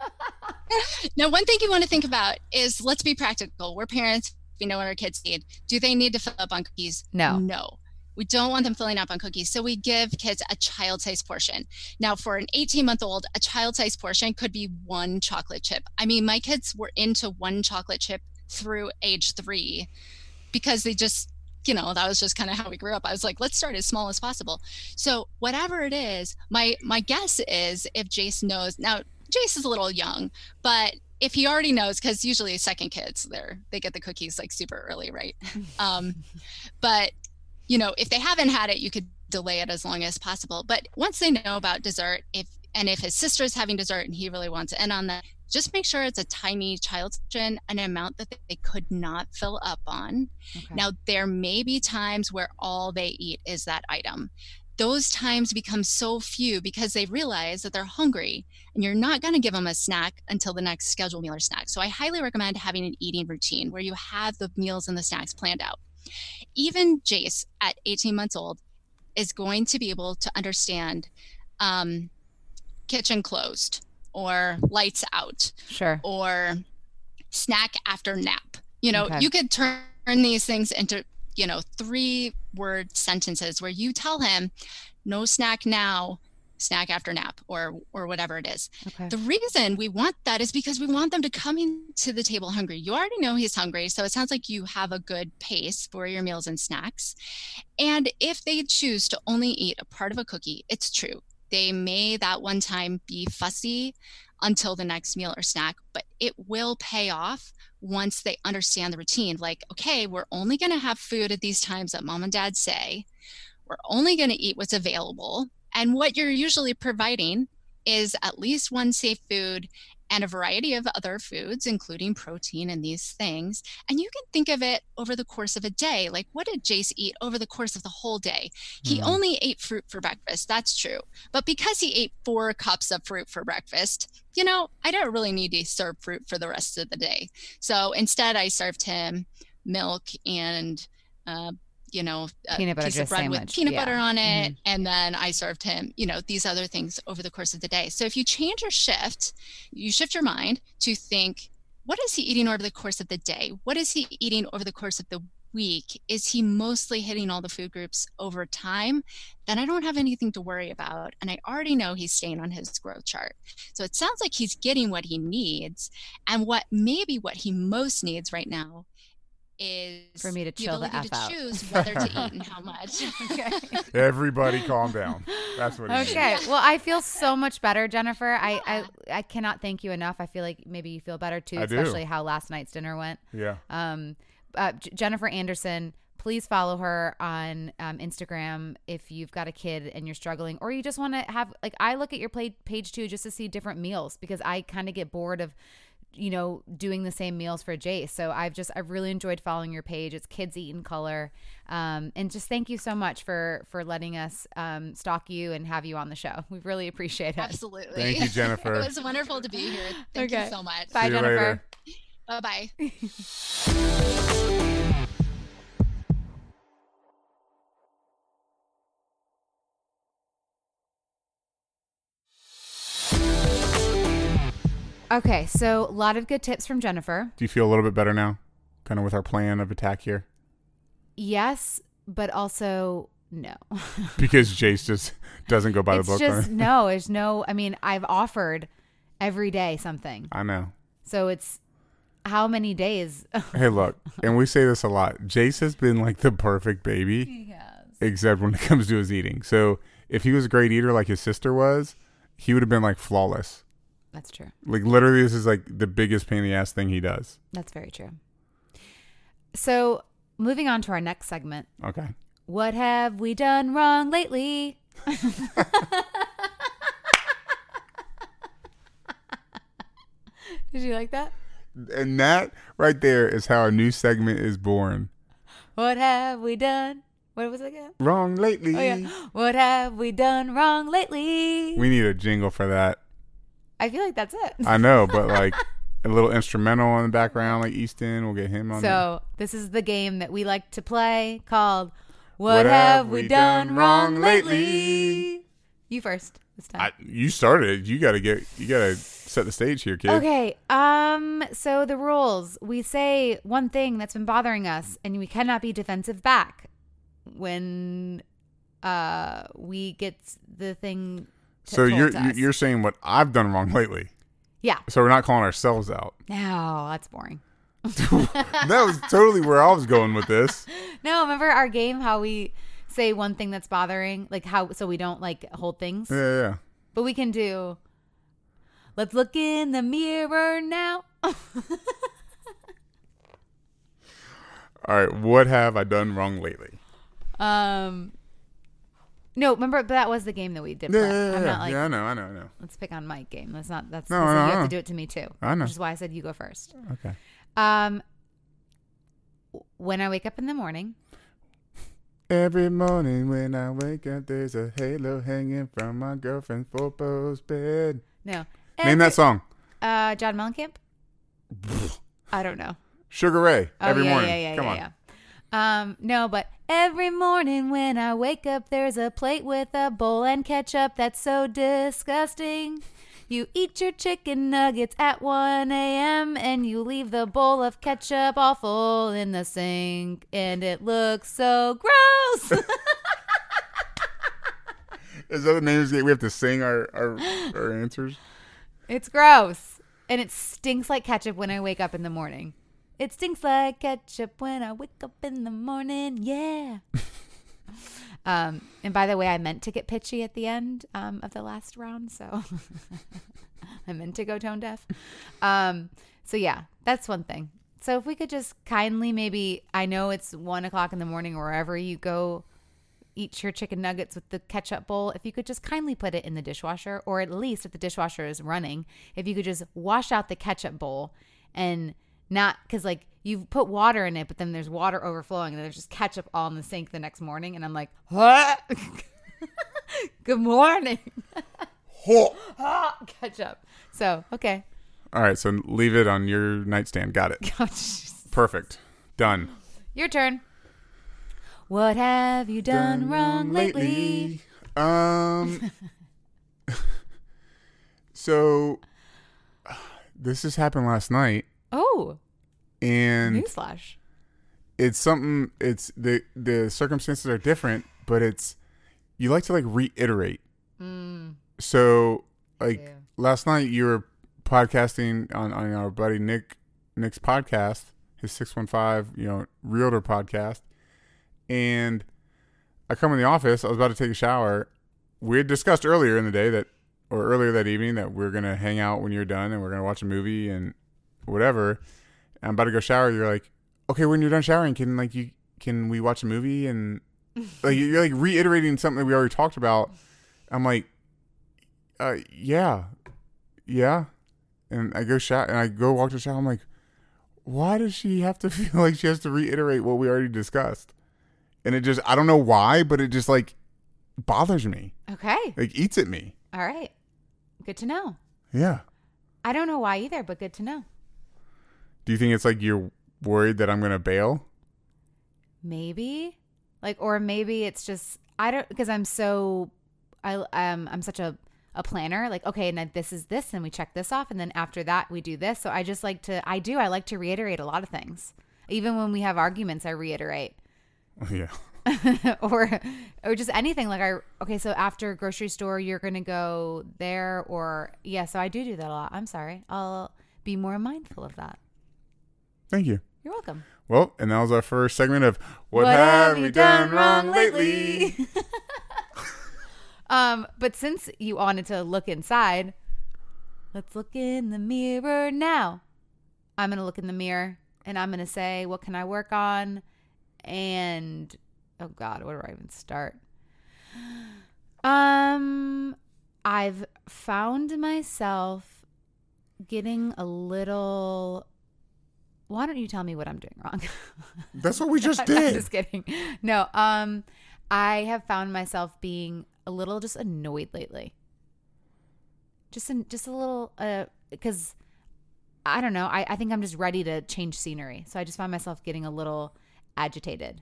Now, one thing you want to think about is let's be practical. We're parents. We know what our kids need. Do they need to fill up on cookies? No. No. We don't want them filling up on cookies. So we give kids a child-sized portion. Now, for an eighteen-month-old, a child-sized portion could be one chocolate chip. I mean, my kids were into one chocolate chip through age three because they just, you know, that was just kind of how we grew up. I was like, let's start as small as possible. So whatever it is, my my guess is if Jace knows, now Jace is a little young, but if he already knows, because usually second kids, they're they get the cookies like super early, right? um, but you know, if they haven't had it, you could delay it as long as possible. But once they know about dessert, if and if his sister's having dessert and he really wants in on that, just make sure it's a tiny child's portion, an amount that they could not fill up on. Okay. Now, there may be times where all they eat is that item. Those times become so few because they realize that they're hungry and you're not going to give them a snack until the next scheduled meal or snack. So I highly recommend having an eating routine where you have the meals and the snacks planned out. Even Jace at eighteen months old is going to be able to understand um, kitchen closed or lights out Sure. or snack after nap. You know, Okay. you could turn these things into, you know, three word sentences where you tell him no snack now, snack after nap, or or whatever it is. Okay. The reason we want that is because we want them to come into the table hungry. You already know he's hungry, so it sounds like you have a good pace for your meals and snacks. And if they choose to only eat a part of a cookie, it's true. They may that one time be fussy until the next meal or snack, but it will pay off once they understand the routine. Like, okay, we're only going to have food at these times that mom and dad say. We're only going to eat what's available. And what you're usually providing is at least one safe food and a variety of other foods, including protein and these things. And you can think of it over the course of a day. Like, what did Jace eat over the course of the whole day? He Mhm. only ate fruit for breakfast. That's true. But because he ate four cups of fruit for breakfast, you know, I don't really need to serve fruit for the rest of the day. So instead, I served him milk and uh, you know, a Peanut butter piece of just bread with sandwich. peanut Yeah. butter on it. Mhm. And then I served him, you know, these other things over the course of the day. So if you change your shift, you shift your mind to think, what is he eating over the course of the day? What is he eating over the course of the week? Is he mostly hitting all the food groups over time? Then I don't have anything to worry about. And I already know he's staying on his growth chart. So it sounds like he's getting what he needs. And what maybe what he most needs right now is For me to the chill the ability F to out. choose whether to eat and how much. Okay. Everybody calm down. That's what it is. Okay. Well, I feel so much better, Jennifer. I, I I cannot thank you enough. I feel like maybe you feel better too, I do. especially how last night's dinner went. Yeah. Um, uh, J- Jennifer Anderson, please follow her on um, Instagram if you've got a kid and you're struggling, or you just want to have, like, I look at your play page too, just to see different meals, because I kind of get bored of, you know, doing the same meals for Jace. So I've just, I've really enjoyed following your page. It's Kids Eat in Color. Um, and just thank you so much for, for letting us um, stalk you and have you on the show. We really appreciate it. Absolutely. Thank you, Jennifer. It was wonderful to be here. Thank Okay. you so much. Bye, See you Jennifer. later. Bye-bye. Okay, so a lot of good tips from Jennifer. Do you feel a little bit better now? Kind of with our plan of attack here? Yes, but also no. Because Jace just doesn't go by it's the book. Just right? no, there's no, I mean, I've offered every day something. I know. So it's how many days? Hey, look, and we say this a lot. Jace has been like the perfect baby. He has. Except when it comes to his eating. So if he was a great eater like his sister was, he would have been like flawless. That's true. Like literally this is like the biggest pain in the ass thing he does. That's very true. So moving on to our next segment. Okay. What have we done wrong lately? Did you like that? And that right there is how a new segment is born. What have we done? What was it again? Wrong lately. Oh, yeah. What have we done wrong lately? We need a jingle for that. I feel like that's it. I know, but like a little instrumental in the background, like Easton, we'll get him on. So this is the game that we like to play called What, what have, have we done, done wrong lately? lately? You first this time. I, you started. You got to get. You got to set the stage here, kid. Okay. Um. So the rules: we say one thing that's been bothering us, and we cannot be defensive back when uh we get the thing. T- so you're to you're saying what I've done wrong lately. Yeah. So we're not calling ourselves out. No, that's boring. That was totally where I was going with this. No, remember our game, how we say one thing that's bothering, like how, so we don't like hold things. Yeah, yeah. But we can do, let's look in the mirror now. All right. What have I done wrong lately? Um, no, remember, but that was the game that we did Yeah, play. yeah, yeah. I'm not like, yeah, I know, I know, I know. let's pick on Mike game. That's not, that's, No, that's no, you no. have to do it to me too. I know. Which is why I said you go first. Okay. Um, when I wake up in the morning. Every morning when I wake up, there's a halo hanging from my girlfriend's four-post bed. No. Name Every, that song. Uh, John Mellencamp? I don't know. Sugar Ray. Oh, Every yeah, morning. Yeah, yeah, Come yeah, on. yeah. Um, no, but every morning when I wake up, there's a plate with a bowl and ketchup that's so disgusting. You eat your chicken nuggets at one a.m. and you leave the bowl of ketchup all full in the sink, and it looks so gross. Is that the names we have to sing our, our, our answers? It's gross. And it stinks like ketchup when I wake up in the morning. It stinks like ketchup when I wake up in the morning. Yeah. um, and by the way, I meant to get pitchy at the end um, of the last round. So I meant to go tone deaf. Um, so yeah, that's one thing. So if we could just kindly maybe, I know it's one o'clock in the morning or wherever you go eat your chicken nuggets with the ketchup bowl, if you could just kindly put it in the dishwasher, or at least if the dishwasher is running, if you could just wash out the ketchup bowl and not, because like you've put water in it, but then there's water overflowing and there's just ketchup all in the sink the next morning. And I'm like, what? Good morning. Ketchup. So, okay. All right. So leave it on your nightstand. Got it. Perfect. Done. Your turn. What have you done, done wrong lately? lately? Um. So this just happened last night. Oh. And newsflash. It's something, it's the the circumstances are different, but it's, you like to like reiterate. Mm. So like yeah. last night you were podcasting on, on our buddy Nick Nick's podcast, his six one five, you know, realtor podcast. And I come in the office, I was about to take a shower. We had discussed earlier in the day that, or earlier that evening, that we're going to hang out when you're done and we're going to watch a movie and whatever. I'm about to go shower. You're like, okay, when you're done showering, can like you can we watch a movie? And like you're like reiterating something that we already talked about. I'm like, uh, yeah, yeah. And I go shower and I go walk to the shower. I'm like, why does she have to feel like she has to reiterate what we already discussed? And it just, I don't know why, but it just like bothers me. Okay. Like eats at me. All right. Good to know. Yeah. I don't know why either, but good to know. Do you think it's like you're worried that I'm going to bail? Maybe. Like, or maybe it's just, I don't, because I'm so, I, um, I'm such a, a planner. Like, okay, now this is this, and we check this off, and then after that we do this. So I just like to, I do, I like to reiterate a lot of things. Even when we have arguments, I reiterate. Yeah. or or just anything like I okay so after grocery store you're gonna go there, or yeah so I do do that a lot. I'm sorry, I'll be more mindful of that. Thank you. You're welcome. Well, and that was our first segment of What, what Have, have You Done, done Wrong Lately? lately? um but since you wanted to look inside, let's look in the mirror now. I'm gonna look in the mirror and I'm gonna say, what can I work on? And oh God, where do I even start? Um, I've found myself getting a little. Why don't you tell me what I'm doing wrong? That's what we just I'm, did. I'm just kidding. No, um, I have found myself being a little just annoyed lately. Just, in, just a little, uh, because I don't know. I, I think I'm just ready to change scenery. So I just find myself getting a little agitated.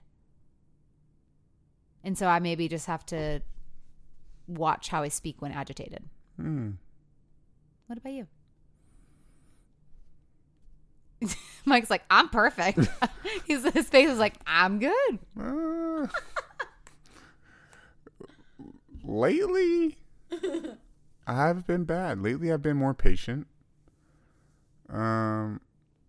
And so I maybe just have to watch how I speak when agitated. Hmm. What about you? Mike's like, I'm perfect. His, his face is like, I'm good. Uh, lately, I've been bad. Lately, I've been more patient. Um,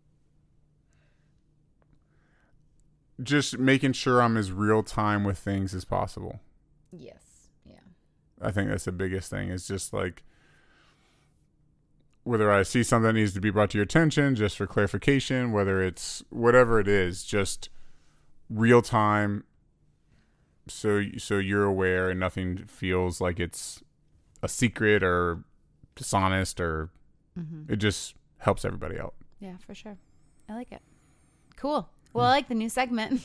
just making sure I'm as real time with things as possible. Yes. Yeah. I think that's the biggest thing, is just like, whether I see something that needs to be brought to your attention just for clarification, whether it's whatever it is, just real time. So, so you're aware and nothing feels like it's a secret or dishonest, or mm-hmm. It just helps everybody out. Yeah, for sure. I like it. Cool. Well, I like the new segment.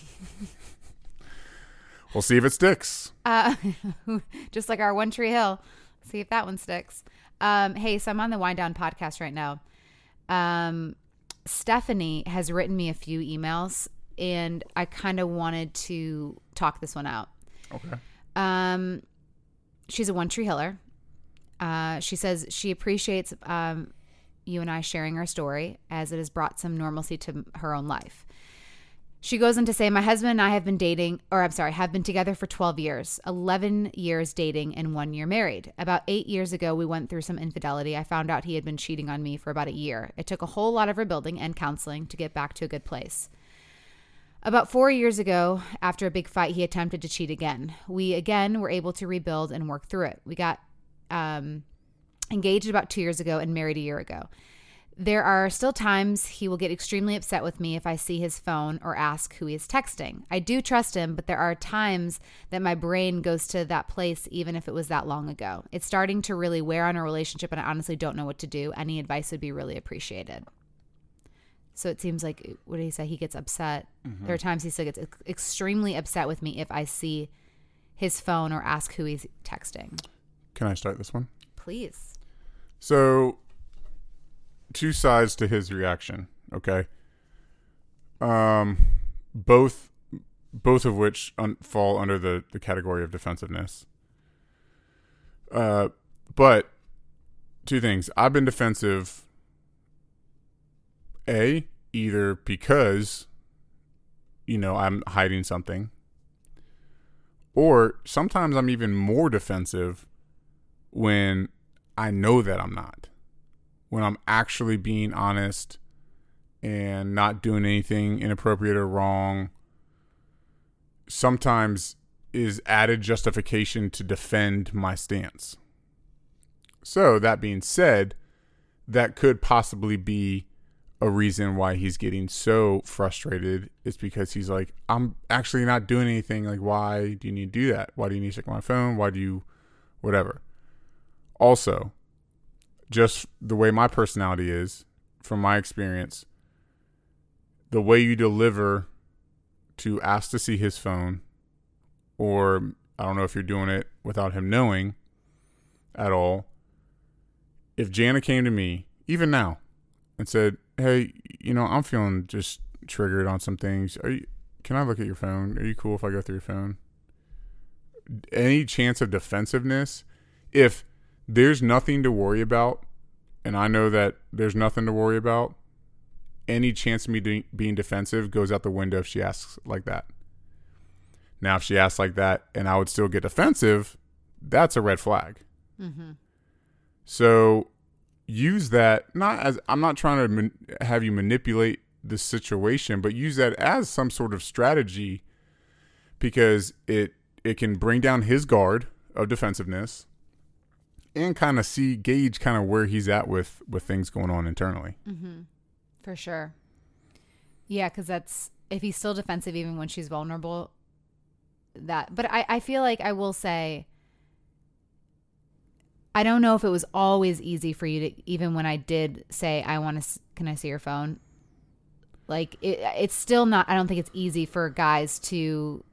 We'll see if it sticks. Uh, just like our One Tree Hill. See if that one sticks. Um, hey, so I'm on the Wind Down podcast right now. Um, Stephanie has written me a few emails, and I kind of wanted to talk this one out. Okay. Um, she's a One Tree Hiller. Uh, she says she appreciates um, you and I sharing our story, as it has brought some normalcy to her own life. She goes on to say, my husband and I have been dating, or I'm sorry, have been together for twelve years, eleven years dating and one year married. About eight years ago, we went through some infidelity. I found out he had been cheating on me for about a year. It took a whole lot of rebuilding and counseling to get back to a good place. About four years ago, after a big fight, he attempted to cheat again. We again were able to rebuild and work through it. We got um, engaged about two years ago and married a year ago. There are still times he will get extremely upset with me if I see his phone or ask who he is texting. I do trust him, but there are times that my brain goes to that place even if it was that long ago. It's starting to really wear on our relationship, and I honestly don't know what to do. Any advice would be really appreciated. So it seems like, what did he say? He gets upset. Mm-hmm. There are times he still gets ex- extremely upset with me if I see his phone or ask who he's texting. Can I start this one? Please. So, two sides to his reaction, okay? Um, both both of which un- fall under the, the category of defensiveness. Uh, but, two things. I've been defensive, A, either because, you know, I'm hiding something, or sometimes I'm even more defensive when I know that I'm not. When I'm actually being honest and not doing anything inappropriate or wrong, sometimes is added justification to defend my stance. So that being said, that could possibly be a reason why he's getting so frustrated, is because he's like, I'm actually not doing anything. Like, why do you need to do that? Why do you need to check my phone? Why do you, whatever. Also, just the way my personality is, from my experience, the way you deliver to ask to see his phone, or I don't know if you're doing it without him knowing at all. If Jana came to me, even now, and said, hey, you know, I'm feeling just triggered on some things. Are you, can I look at your phone? Are you cool if I go through your phone? Any chance of defensiveness, if there's nothing to worry about, and I know that there's nothing to worry about, any chance of me de- being defensive goes out the window if she asks like that. Now, if she asks like that and I would still get defensive, that's a red flag. Mm-hmm. So use that, not as, I'm not trying to man, have you manipulate the situation, but use that as some sort of strategy, because it it can bring down his guard of defensiveness and kind of see, gauge kind of where he's at with, with things going on internally. Mm-hmm. For sure. Yeah, because that's, if he's still defensive even when she's vulnerable, that, but I, I feel like I will say, I don't know if it was always easy for you to, even when I did say, I want to, can I see your phone? Like, it, it's still not, I don't think it's easy for guys to,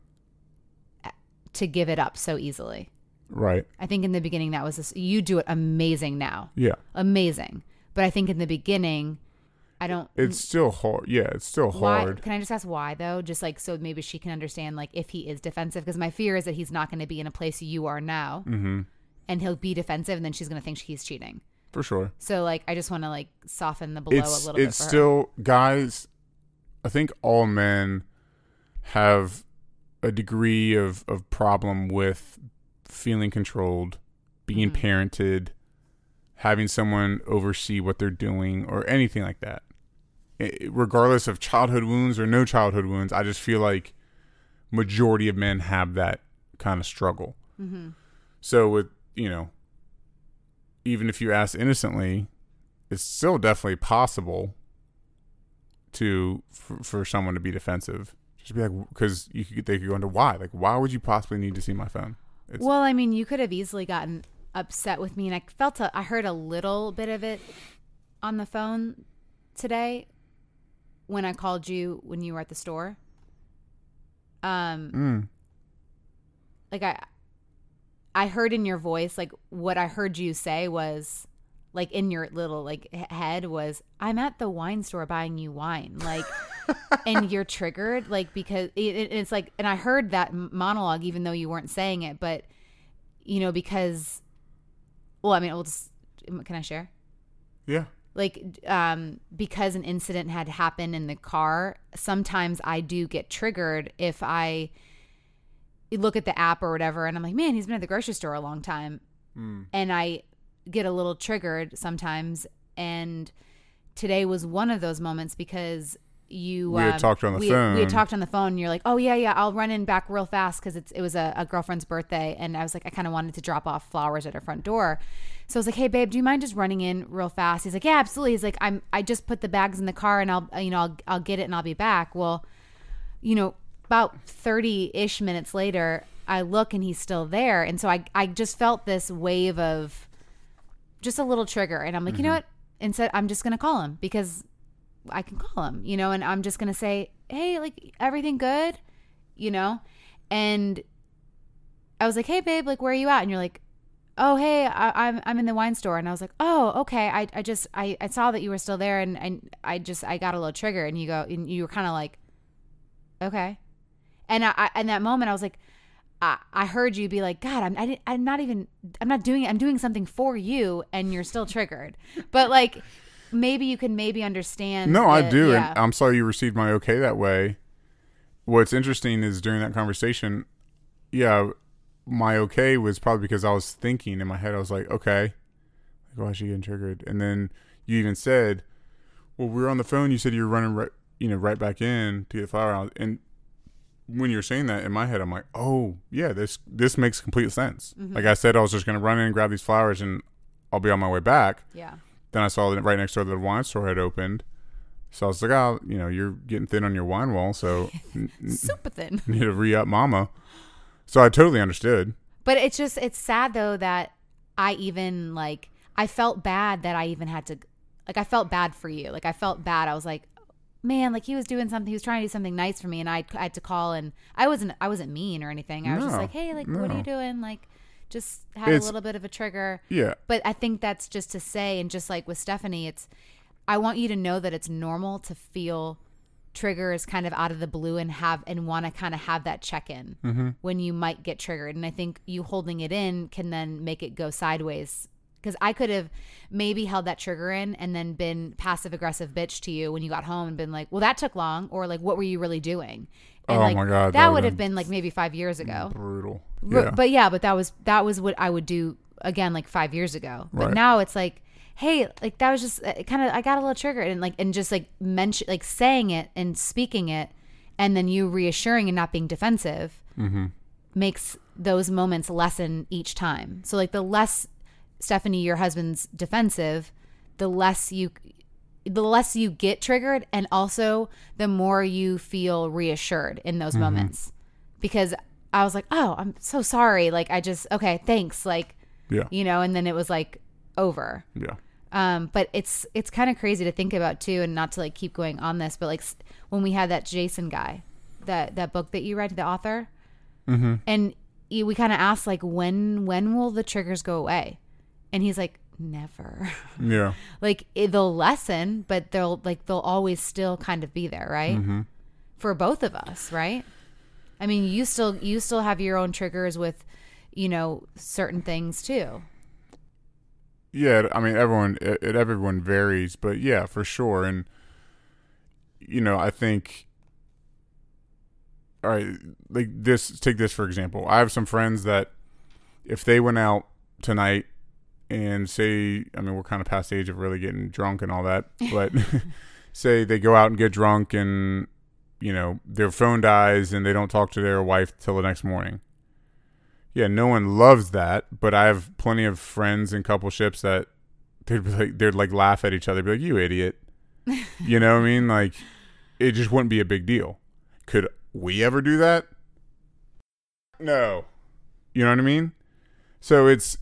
to give it up so easily. Right. I think in the beginning that was, this, you do it amazing now. Yeah. Amazing. But I think in the beginning, I don't. It's still hard. Yeah, it's still why, hard. Can I just ask why though? Just like so maybe she can understand like if he is defensive, because my fear is that he's not going to be in a place you are now, mm-hmm. and he'll be defensive, and then she's going to think he's cheating. For sure. So like I just want to like soften the blow it's, a little bit. It's for still her. Guys. I think all men have a degree of of problem with feeling controlled, being mm-hmm. parented, having someone oversee what they're doing, or anything like that. It, regardless of childhood wounds or no childhood wounds, I just feel like majority of men have that kind of struggle. Mm-hmm. So with, you know, even if you ask innocently, it's still definitely possible to for, for someone to be defensive. Just be like, because you could, they could go into why. Like, why would you possibly need to see my phone? It's, well, I mean, you could have easily gotten upset with me, and I felt a, I heard a little bit of it on the phone today when I called you when you were at the store. Um, mm. like I, I heard in your voice, like what I heard you say was, like in your little like head was, I'm at the wine store buying you wine, like, and you're triggered, like because it, it, it's like, and I heard that monologue even though you weren't saying it, but you know because, well, I mean, we'll just, can I share? Yeah. Like, um, because an incident had happened in the car, sometimes I do get triggered if I look at the app or whatever, and I'm like, man, he's been at the grocery store a long time. Mm. And I get a little triggered sometimes. And today was one of those moments because you we had um, talked on the we, phone. We had talked on the phone. And you're like, oh yeah, yeah, I'll run in back real fast because it's it was a, a girlfriend's birthday, and I was like, I kind of wanted to drop off flowers at her front door. So I was like, hey babe, do you mind just running in real fast? He's like, yeah, absolutely. He's like, I'm I just put the bags in the car and I'll you know I'll I'll get it and I'll be back. Well, you know, about thirty-ish minutes later, I look and he's still there, and so I I just felt this wave of just a little trigger, and I'm like, mm-hmm. you know what? Instead, I'm just gonna call him because I can call him, you know, and I'm just gonna say, hey, like, everything good, you know? And I was like, hey babe, like, where are you at? And you're like, oh, hey, I, I'm I'm in the wine store. And I was like, oh, okay. I, I just I, I saw that you were still there, and I I just I got a little triggered. And you go, and you were kind of like, okay. And I, I in that moment I was like, I, I heard you be like, God, I'm I didn't, I'm not even I'm not doing it. I'm doing something for you, and you're still triggered. But like, maybe you can maybe understand. No, that, I do, yeah. and I'm sorry you received my okay that way. What's interesting is during that conversation, yeah, my okay was probably because I was thinking in my head. I was like, okay, like, why is she getting triggered? And then you even said, well, we were on the phone. You said you were running right, you know, right back in to get flour out. And when you're saying that in my head, I'm like, oh yeah, this this makes complete sense. Mm-hmm. Like I said, I was just gonna run in and grab these flowers, and I'll be on my way back. Yeah. Then I saw that right next door the wine store had opened. So I was like, oh, you know, you're getting thin on your wine wall, so super thin. Need to re-up mama. So I totally understood. But it's just, it's sad though that I even like, I felt bad that I even had to, like, I felt bad for you. Like, I felt bad. I was like, man, like he was doing something, he was trying to do something nice for me, and I, I had to call, and I wasn't, I wasn't mean or anything. I was no, just like, hey, like, no. what are you doing? Like, just had it's, a little bit of a trigger. Yeah. But I think that's just to say, and just like with Stephanie, it's, I want you to know that it's normal to feel triggers kind of out of the blue and have and want to kind of have that check-in mm-hmm. when you might get triggered. And I think you holding it in can then make it go sideways Because I could have maybe held that trigger in and then been passive aggressive bitch to you when you got home and been like, well, that took long. Or like, what were you really doing? And oh like, my God. That, that would have been like maybe five years ago. Brutal. R- Yeah. But yeah, but that was, that was what I would do again, like five years ago. But Right. now it's like, hey, like that was just kind of, I got a little triggered and like, and just like mention, like saying it and speaking it. And then you reassuring and not being defensive mm-hmm. makes those moments lessen each time. So like the less Stephanie, your husband's defensive, the less you, the less you get triggered, and also the more you feel reassured in those mm-hmm. moments. Because I was like, oh, I'm so sorry. Like I just, okay, thanks. Like, yeah, you know, and then it was like over. Yeah. Um, but it's it's kind of crazy to think about too, and not to like keep going on this, but like when we had that Jason guy, that that book that you read, the author, mm-hmm. and you, we kind of asked like when when will the triggers go away, and he's like never. Yeah. Like it, they'll lessen, but they'll like they'll always still kind of be there, right? Mm-hmm. For both of us, right? I mean, you still you still have your own triggers with, you know, certain things too. Yeah, I mean, everyone, it, it everyone varies, but yeah, for sure. And, you know, I think, all right, like this, take this for example. I have some friends that if they went out tonight and say, I mean, we're kind of past the age of really getting drunk and all that, but say they go out and get drunk and, you know, their phone dies and they don't talk to their wife till the next morning. Yeah, no one loves that, but I have plenty of friends and coupleships that they'd be like, they'd like laugh at each other, be like, "You idiot," you know what I mean? Like, it just wouldn't be a big deal. Could we ever do that? No, you know what I mean? So it's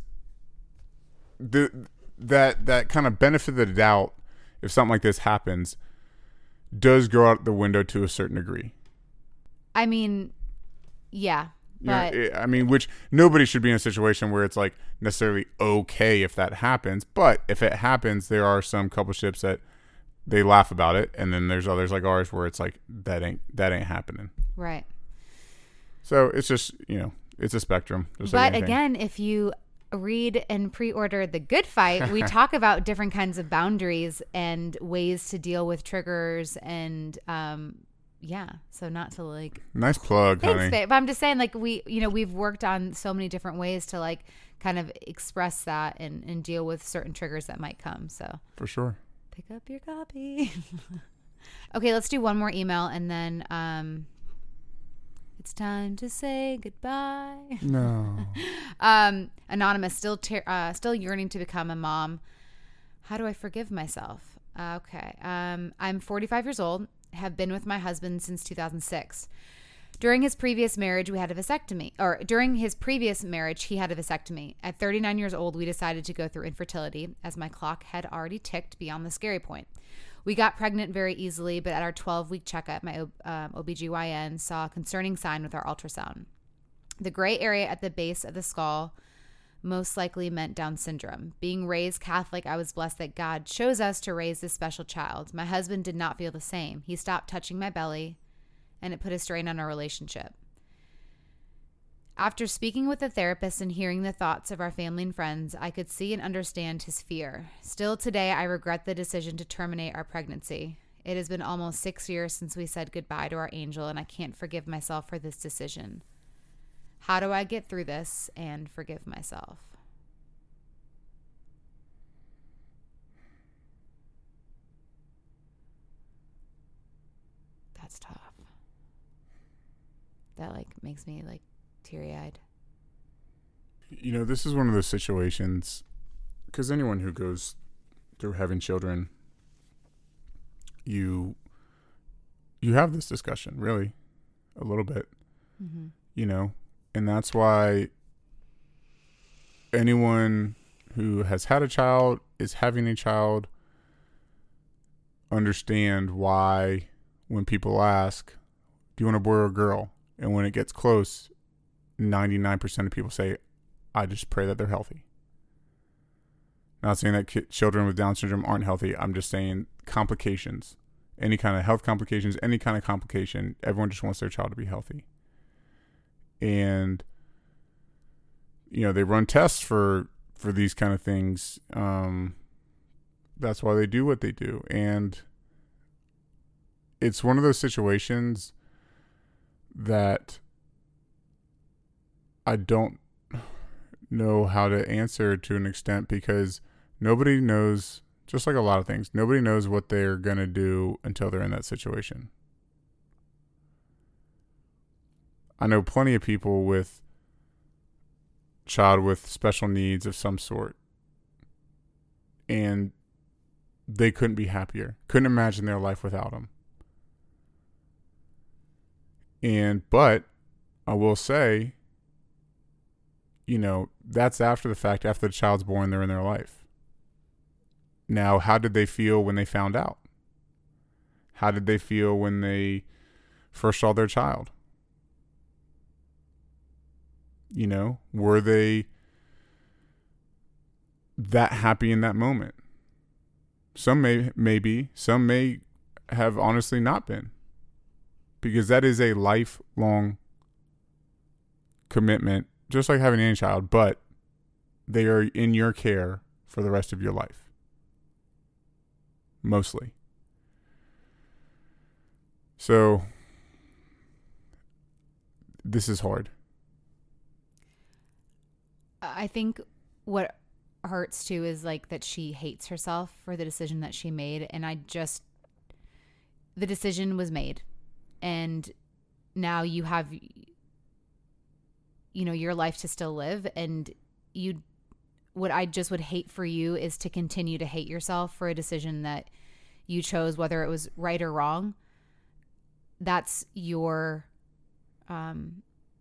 the that that kind of benefit of the doubt, if something like this happens, does go out the window to a certain degree. I mean, yeah. But You know, I mean, which nobody should be in a situation where it's like necessarily okay if that happens. But if it happens, there are some coupleships that they laugh about it, and then there's others like ours where it's like that ain't that ain't happening. Right. So it's just, you know, it's a spectrum. Just but like anything. again, if you read and pre-order The Good Fight, we talk about different kinds of boundaries and ways to deal with triggers and um yeah, so not to like nice plug, thanks, honey. babe. But I'm just saying, like we, you know, we've worked on so many different ways to like kind of express that and, and deal with certain triggers that might come. So For sure. Pick up your copy. Okay, let's do one more email and then um, it's time to say goodbye. No. um, Anonymous, still ter- uh, still yearning to become a mom. How do I forgive myself? Uh, okay, um, I'm forty-five years old. Have been with my husband since two thousand six. During his previous marriage, we had a vasectomy. Or during his previous marriage, he had a vasectomy. At thirty-nine years old, we decided to go through infertility as my clock had already ticked beyond the scary point. We got pregnant very easily, but at our twelve-week checkup, my um, O B G Y N saw a concerning sign with our ultrasound. The gray area at the base of the skull most likely meant Down syndrome. Being raised Catholic, I was blessed that God chose us to raise this special child. My husband did not feel the same. He stopped touching my belly, and it put a strain on our relationship. After speaking with a therapist and hearing the thoughts of our family and friends, I could see and understand his fear. Still today, I regret the decision to terminate our pregnancy. It has been almost six years since we said goodbye to our angel, and I can't forgive myself for this decision. How do I get through this and forgive myself? That's tough. That like makes me like teary-eyed. You know, this is one of those situations, because anyone who goes through having children, you you have this discussion, really, a little bit, Mm-hmm. you know, and that's why anyone who has had a child, is having a child, understand why when people ask, do you want a boy or a girl? And when it gets close, ninety-nine percent of people say, I just pray that they're healthy. Not saying that ki- children with Down syndrome aren't healthy. I'm just saying complications, any kind of health complications, any kind of complication, everyone just wants their child to be healthy. And, you know, they run tests for for these kind of things. Um, that's why they do what they do. And it's one of those situations that I don't know how to answer to an extent, because nobody knows, just like a lot of things, nobody knows what they're going to do until they're in that situation. I know plenty of people with child with special needs of some sort, and they couldn't be happier. Couldn't imagine their life without them. And, but I will say, you know, that's after the fact. After the child's born, they're in their life. Now, how did they feel when they found out? How did they feel when they first saw their child? You know, were they that happy in that moment? Some may, may be, some may have honestly not been, because that is a lifelong commitment, just like having any child, but they are in your care for the rest of your life. Mostly. So, this is hard. I think what hurts too is like that she hates herself for the decision that she made. And I just, the decision was made. And now you have, you know, your life to still live. And you, what I just would hate for you is to continue to hate yourself for a decision that you chose, whether it was right or wrong. That's your, um,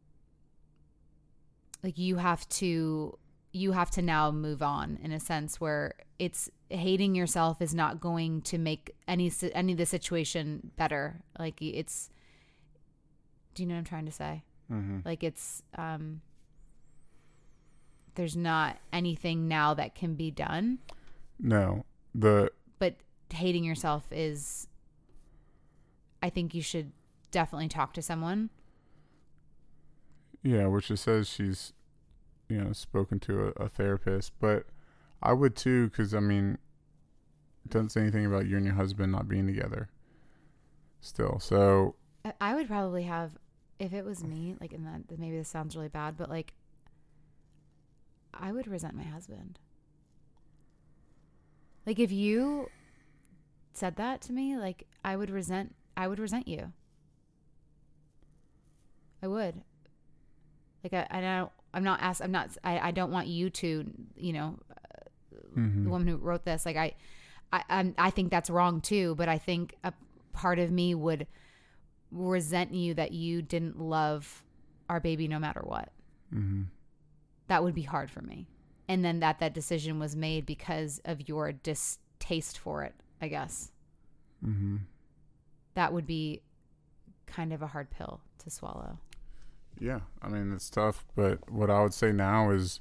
like you have to, you have to now move on in a sense where it's hating yourself is not going to make any, any of the situation better. Like it's, do you know what I'm trying to say? Mm-hmm. Like it's, um, there's not anything now that can be done. No, the, but hating yourself is, I think you should definitely talk to someone. Yeah, which it says she's, you know, spoken to a, a therapist, but I would too, because I mean, it doesn't say anything about you and your husband not being together still. So I would probably have, if it was me, like, and that maybe this sounds really bad, but like, I would resent my husband. Like, if you said that to me, like, I would resent, I would resent you. I would. Like, I, I don't, I'm not asked, I'm not, I, I don't want you to, you know, uh, mm-hmm. the woman who wrote this, like, I, I, I'm, I think that's wrong too, but I think a part of me would resent you that you didn't love our baby no matter what. Mm-hmm. That would be hard for me. And then that that decision was made because of your distaste for it, I guess. Mm-hmm. That would be kind of a hard pill to swallow. Yeah, I mean, it's tough, but what I would say now is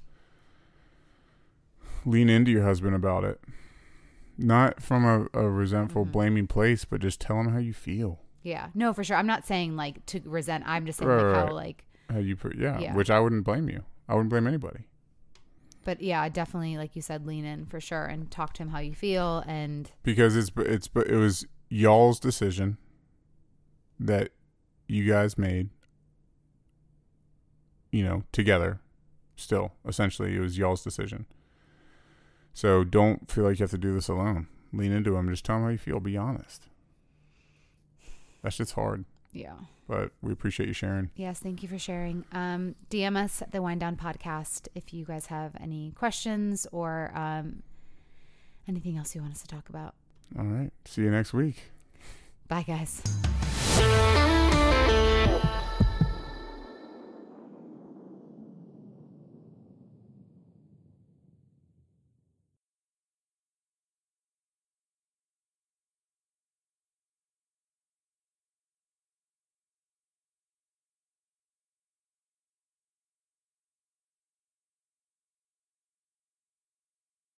lean into your husband about it. Not from a, a resentful, mm-hmm. blaming place, but just tell him how you feel. Yeah, no, for sure. I'm not saying like to resent. I'm just saying right, like right. how like how you put, yeah, yeah, which I wouldn't blame you. I wouldn't blame anybody. But yeah, definitely, like you said, lean in for sure and talk to him how you feel, and because it's it's but it was y'all's decision that you guys made. You know, together, still, essentially, it was y'all's decision. So don't feel like you have to do this alone. Lean into him. Just tell him how you feel. Be honest. That shit's hard. yeah. But we appreciate you sharing. Yes, thank you for sharing. Um, D M us at the Wind Down Podcast if you guys have any questions or um, anything else you want us to talk about. All right. See you next week. Bye, guys.